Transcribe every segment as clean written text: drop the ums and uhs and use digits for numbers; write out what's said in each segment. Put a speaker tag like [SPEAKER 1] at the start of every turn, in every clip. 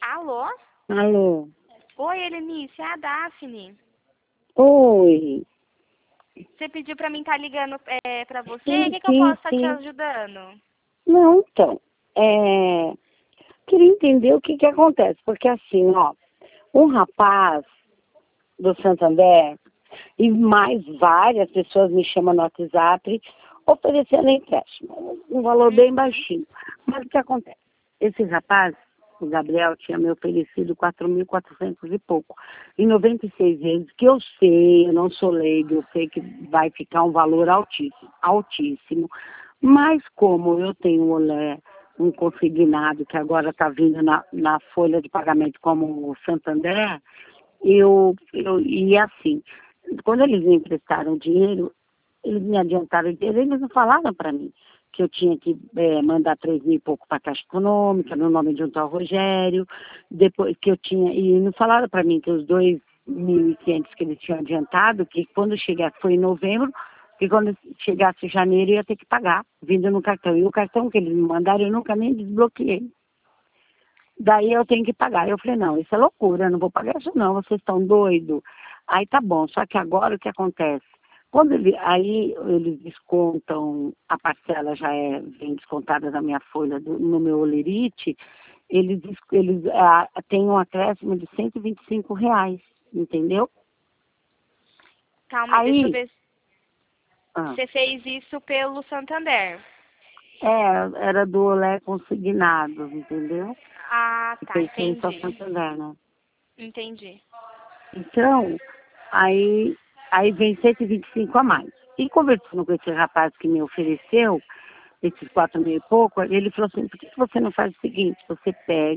[SPEAKER 1] Alô?
[SPEAKER 2] Alô?
[SPEAKER 1] Oi, Helenice, é a Daphne.
[SPEAKER 2] Oi.
[SPEAKER 1] Você pediu pra mim estar ligando pra você? O
[SPEAKER 2] Sim,
[SPEAKER 1] que eu
[SPEAKER 2] sim,
[SPEAKER 1] posso estar te
[SPEAKER 2] sim.
[SPEAKER 1] ajudando?
[SPEAKER 2] Não, então, queria entender o que acontece, porque assim, ó, um rapaz do Santander e mais várias pessoas me chamam no WhatsApp oferecendo empréstimo, um valor bem
[SPEAKER 1] Uhum.
[SPEAKER 2] baixinho. Mas o que acontece? Esse rapaz, o Gabriel, tinha me oferecido 4.400 e pouco. Em 96 vezes, que eu sei, eu não sou leigo, eu sei que vai ficar um valor altíssimo, altíssimo. Mas como eu tenho um consignado que agora está vindo na folha de pagamento como o Santander, e assim, quando eles me emprestaram dinheiro, eles me adiantaram o dinheiro, eles não falaram para mim que eu tinha que mandar 3.000 e pouco para a Caixa Econômica, no nome de um tal Rogério, depois que eu tinha, e não falaram para mim que os 2.500 que eles tinham adiantado, que quando chegasse, foi em novembro, que quando chegasse janeiro eu ia ter que pagar, vindo no cartão. E o cartão que eles me mandaram eu nunca nem desbloqueei. Daí eu tenho que pagar. Eu falei, não, isso é loucura, eu não vou pagar isso não, vocês estão doidos. Aí tá bom, só que agora o que acontece? Aí eles descontam, a parcela já vem descontada da minha folha, no meu olerite, eles têm um acréscimo de R$ 125, entendeu?
[SPEAKER 1] Calma aí, deixa eu
[SPEAKER 2] Aí,
[SPEAKER 1] ver.
[SPEAKER 2] ah,
[SPEAKER 1] Você fez isso pelo Santander.
[SPEAKER 2] era do Olé Consignados, entendeu?
[SPEAKER 1] Ah,
[SPEAKER 2] Que
[SPEAKER 1] tá,
[SPEAKER 2] pertence ao
[SPEAKER 1] entendi.
[SPEAKER 2] Santander, né?
[SPEAKER 1] Entendi.
[SPEAKER 2] Então, aí, aí vem 125 a mais. E conversando com esse rapaz que me ofereceu, esses 4.000 e pouco, ele falou assim, por que você não faz o seguinte? Você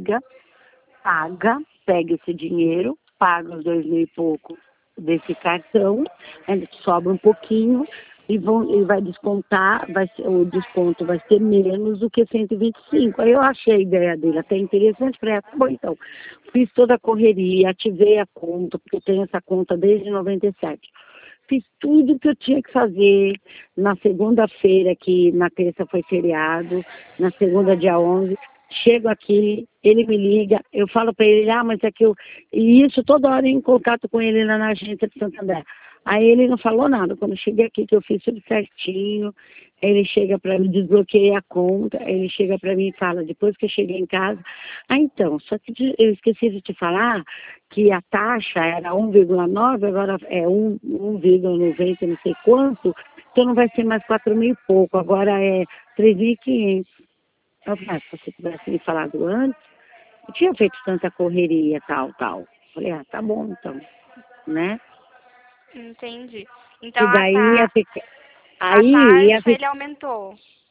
[SPEAKER 2] pega esse dinheiro, paga os 2.000 e pouco desse cartão, ainda te sobra um pouquinho, e vai descontar, o desconto vai ser menos do que 125. Aí eu achei a ideia dele até interessante, falei, tá bom então. Fiz toda a correria, ativei a conta, porque eu tenho essa conta desde 97. Fiz tudo o que eu tinha que fazer na segunda-feira, que na terça foi feriado, na segunda, dia 11. Chego aqui, ele me liga, eu falo para ele, mas é que eu. E isso toda hora em contato com ele lá na agência de Santander. Aí ele não falou nada. Quando eu cheguei aqui, que eu fiz tudo certinho, ele chega para mim, desbloqueei a conta, ele chega para mim e fala, depois que eu cheguei em casa, então, só que eu esqueci de te falar que a taxa era 1,9, agora é 1,90, não sei quanto, então não vai ser mais 4.000 e pouco, agora é 3.500. Eu falei, se você tivesse me falado antes, eu tinha feito tanta correria, tal, tal. Falei, tá bom então, né?
[SPEAKER 1] Entendi. Então
[SPEAKER 2] Que daí
[SPEAKER 1] a
[SPEAKER 2] aí ia
[SPEAKER 1] taxa
[SPEAKER 2] ficar,
[SPEAKER 1] ele aumentou.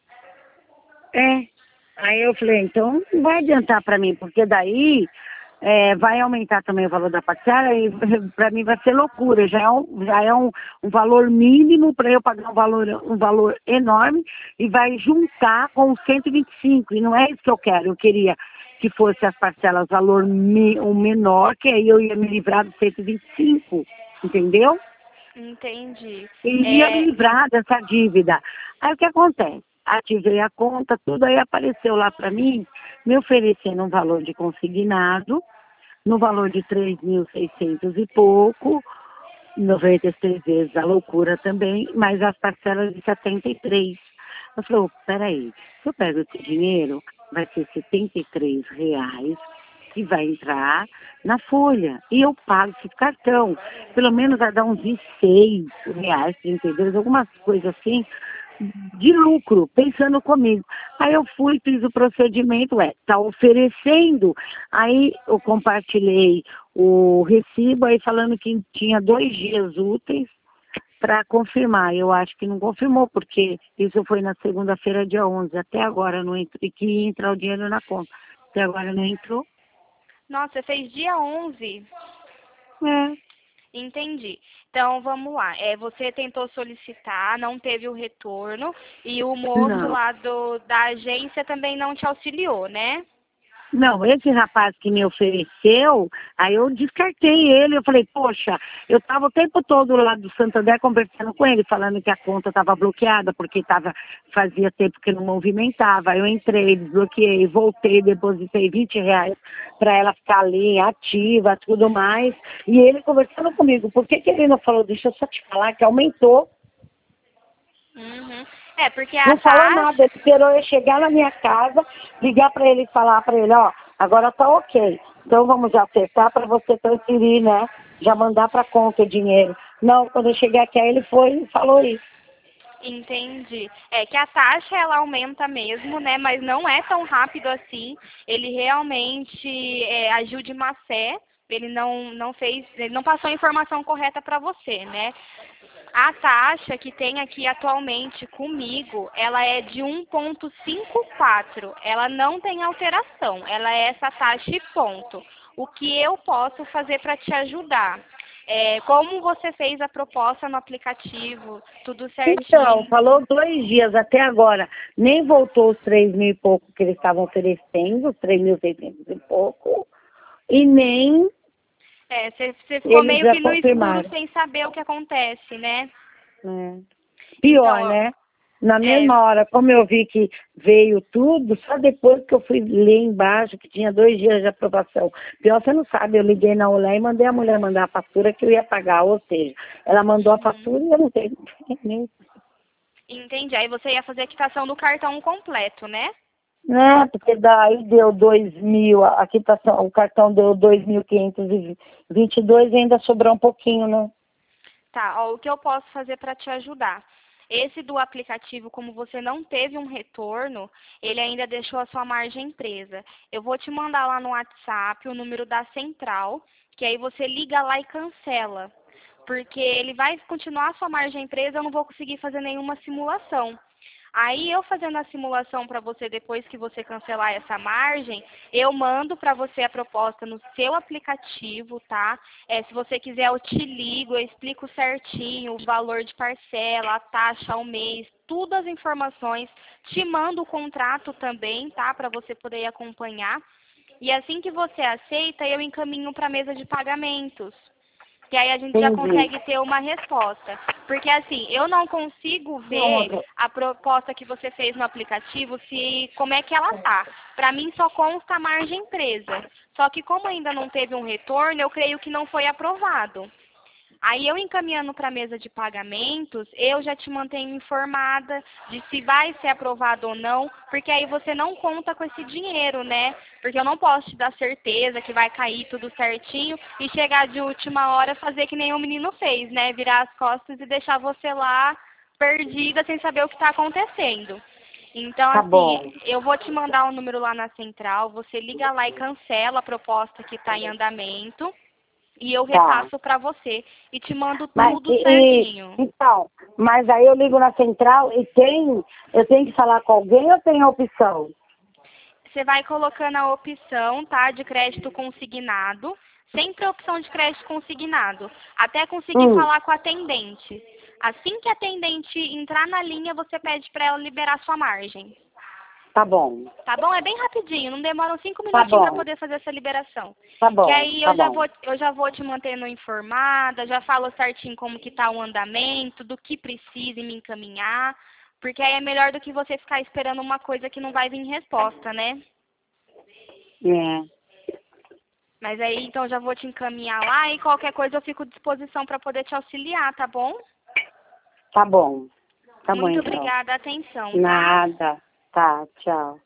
[SPEAKER 2] é. Aí eu falei, então não vai adiantar para mim, porque daí vai aumentar também o valor da parcela e para mim vai ser loucura. Já é um valor mínimo para eu pagar um valor enorme e vai juntar com os 125. E não é isso que eu quero. Eu queria que fosse as parcelas o menor, que aí eu ia me livrar dos 125, entendeu?
[SPEAKER 1] Entendi.
[SPEAKER 2] E iria me
[SPEAKER 1] É,
[SPEAKER 2] livrar dessa dívida. Aí o que acontece? Ativei a conta, tudo aí apareceu lá para mim, me oferecendo um valor de consignado, no valor de 3.600 e pouco, 93 vezes a loucura também, mas as parcelas de 73. Eu falei, peraí, se eu pego esse dinheiro, vai ser R$ 73 que vai entrar na folha. E eu pago esse cartão. Pelo menos vai dar uns R$ 26, 32, algumas coisas assim, de lucro, pensando comigo. Aí eu fui, fiz o procedimento, tá oferecendo. Aí eu compartilhei o recibo, aí falando que tinha 2 dias úteis para confirmar. Eu acho que não confirmou, porque isso foi na segunda-feira, dia 11. Até agora não entrou, e que ia entrar o dinheiro na conta. Até agora não entrou.
[SPEAKER 1] nossa, você fez dia 11.
[SPEAKER 2] É,
[SPEAKER 1] Entendi. Então, vamos lá. Você tentou solicitar, não teve o retorno e o moço
[SPEAKER 2] não.
[SPEAKER 1] lá da agência também não te auxiliou, né?
[SPEAKER 2] Não, esse rapaz que me ofereceu, aí eu descartei ele, eu falei, poxa, eu estava o tempo todo lá do Santander conversando com ele, falando que a conta estava bloqueada, porque fazia tempo que não movimentava. Aí eu entrei, desbloqueei, voltei, depositei R$ 20 para ela ficar ali, ativa, tudo mais. E ele conversando comigo, por que ele não falou, deixa eu só te falar, que aumentou.
[SPEAKER 1] Uhum. É, porque a
[SPEAKER 2] Não falou
[SPEAKER 1] taxa...
[SPEAKER 2] nada, ele esperou eu chegar na minha casa, ligar para ele e falar para ele, ó, agora tá ok. Então vamos já acertar para você transferir, né? Já mandar para conta o dinheiro. Não, quando eu cheguei aqui, aí ele foi e falou isso.
[SPEAKER 1] Entendi. É que a taxa ela aumenta mesmo, né? Mas não é tão rápido assim. Ele realmente agiu de má fé. Ele não fez, ele não passou a informação correta para você, né? A taxa que tem aqui atualmente comigo, ela é de 1,54. Ela não tem alteração. Ela é essa taxa e ponto. O que eu posso fazer para te ajudar? Como você fez a proposta no aplicativo, tudo
[SPEAKER 2] Então,
[SPEAKER 1] certinho.
[SPEAKER 2] falou 2 dias até agora, nem voltou os 3.000 e pouco que eles estavam oferecendo, os 3.600 e pouco, e nem
[SPEAKER 1] Você ficou
[SPEAKER 2] eles
[SPEAKER 1] meio
[SPEAKER 2] já
[SPEAKER 1] que no escuro
[SPEAKER 2] confirmaram.
[SPEAKER 1] sem saber o que acontece, né?
[SPEAKER 2] É.
[SPEAKER 1] Então,
[SPEAKER 2] Pior,
[SPEAKER 1] ó,
[SPEAKER 2] né? Na
[SPEAKER 1] é,
[SPEAKER 2] mesma hora, como eu vi que veio tudo, só depois que eu fui ler embaixo que tinha 2 dias de aprovação. Pior, você não sabe, eu liguei na Olé e mandei a mulher mandar a fatura que eu ia pagar, ou seja, ela mandou a
[SPEAKER 1] uhum,
[SPEAKER 2] fatura e eu não tenho nem.
[SPEAKER 1] entendi. Aí você ia fazer a quitação do cartão completo, né?
[SPEAKER 2] Né, porque daí deu 2.000, a quitação, o cartão deu 2.522 e ainda sobrou um pouquinho, né?
[SPEAKER 1] Tá, ó, o que eu posso fazer para te ajudar? Esse do aplicativo, como você não teve um retorno, ele ainda deixou a sua margem presa. Eu vou te mandar lá no WhatsApp o número da central, que aí você liga lá e cancela. Porque ele vai continuar a sua margem presa, eu não vou conseguir fazer nenhuma simulação. Aí eu fazendo a simulação para você depois que você cancelar essa margem, eu mando para você a proposta no seu aplicativo, tá? Se você quiser eu te ligo, eu explico certinho o valor de parcela, a taxa ao mês, todas as informações. Te mando o contrato também, tá? Para você poder acompanhar. E assim que você aceita, eu encaminho para a mesa de pagamentos. Que aí a gente já
[SPEAKER 2] Entendi.
[SPEAKER 1] consegue ter uma resposta. Porque assim, eu não consigo ver
[SPEAKER 2] Pronto.
[SPEAKER 1] a proposta que você fez no aplicativo, se como é que ela tá. Para mim só consta a margem presa. Só que como ainda não teve um retorno, eu creio que não foi aprovado. Aí eu encaminhando para a mesa de pagamentos, eu já te mantenho informada de se vai ser aprovado ou não, porque aí você não conta com esse dinheiro, né? Porque eu não posso te dar certeza que vai cair tudo certinho e chegar de última hora fazer que nem o menino fez, né? Virar as costas e deixar você lá perdida sem saber o que está acontecendo. Então,
[SPEAKER 2] Tá
[SPEAKER 1] assim,
[SPEAKER 2] bom.
[SPEAKER 1] eu vou te mandar um número lá na central, você liga lá e cancela a proposta que está em andamento. E eu
[SPEAKER 2] Tá.
[SPEAKER 1] repasso para você e te mando
[SPEAKER 2] Mas,
[SPEAKER 1] tudo certinho.
[SPEAKER 2] então, mas aí eu ligo na central e eu tenho que falar com alguém ou tem a opção?
[SPEAKER 1] Você vai colocando a opção, tá, de crédito consignado, sempre a opção de crédito consignado, até conseguir
[SPEAKER 2] Hum,
[SPEAKER 1] falar com a atendente. Assim que a atendente entrar na linha, você pede para ela liberar sua margem.
[SPEAKER 2] tá bom.
[SPEAKER 1] Tá bom? É bem rapidinho, não demoram 5
[SPEAKER 2] Tá
[SPEAKER 1] minutinhos para
[SPEAKER 2] bom.
[SPEAKER 1] poder fazer essa liberação.
[SPEAKER 2] Tá
[SPEAKER 1] Que
[SPEAKER 2] bom.
[SPEAKER 1] aí
[SPEAKER 2] Tá bom.
[SPEAKER 1] eu já vou te mantendo informada, já falo certinho como que tá o andamento, do que precisa e me encaminhar, porque aí é melhor do que você ficar esperando uma coisa que não vai vir resposta, né?
[SPEAKER 2] É.
[SPEAKER 1] Mas aí então já vou te encaminhar lá e qualquer coisa eu fico à disposição para poder te auxiliar, tá bom?
[SPEAKER 2] Tá bom. Tá bom,
[SPEAKER 1] Muito
[SPEAKER 2] então.
[SPEAKER 1] obrigada, atenção, tá?
[SPEAKER 2] Nada. Tá, tchau.